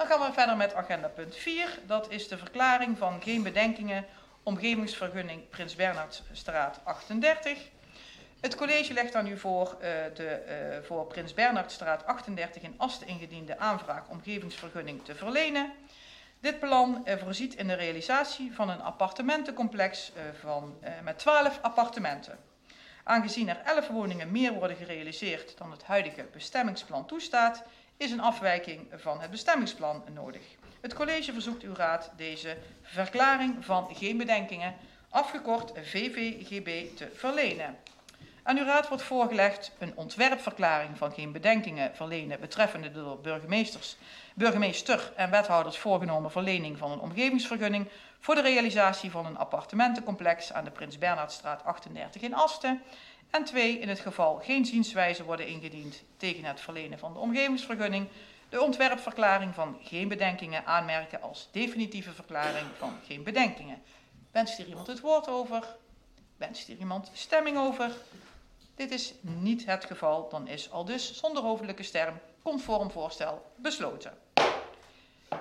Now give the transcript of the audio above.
Dan gaan we verder met agenda punt 4. Dat is de verklaring van geen bedenkingen omgevingsvergunning Prins Bernhardstraat 38. Het college legt aan u voor voor Prins Bernhardstraat 38 in Asten ingediende aanvraag omgevingsvergunning te verlenen. Dit plan voorziet in de realisatie van een appartementencomplex met 12 appartementen. Aangezien er 11 woningen meer worden gerealiseerd dan het huidige bestemmingsplan toestaat, is een afwijking van het bestemmingsplan nodig. Het college verzoekt uw raad deze verklaring van geen bedenkingen, afgekort VVGB, te verlenen. Aan uw raad wordt voorgelegd een ontwerpverklaring van geen bedenkingen verlenen betreffende de door burgemeester en wethouders voorgenomen verlening van een omgevingsvergunning voor de realisatie van een appartementencomplex aan de Prins Bernhardstraat 38 in Asten. En 2, in het geval geen zienswijze worden ingediend tegen het verlenen van de omgevingsvergunning, de ontwerpverklaring van geen bedenkingen aanmerken als definitieve verklaring van geen bedenkingen. Wenst hier iemand het woord over? Wenst hier iemand stemming over? Dit is niet het geval, dan is aldus zonder hoofdelijke stem conform voorstel besloten.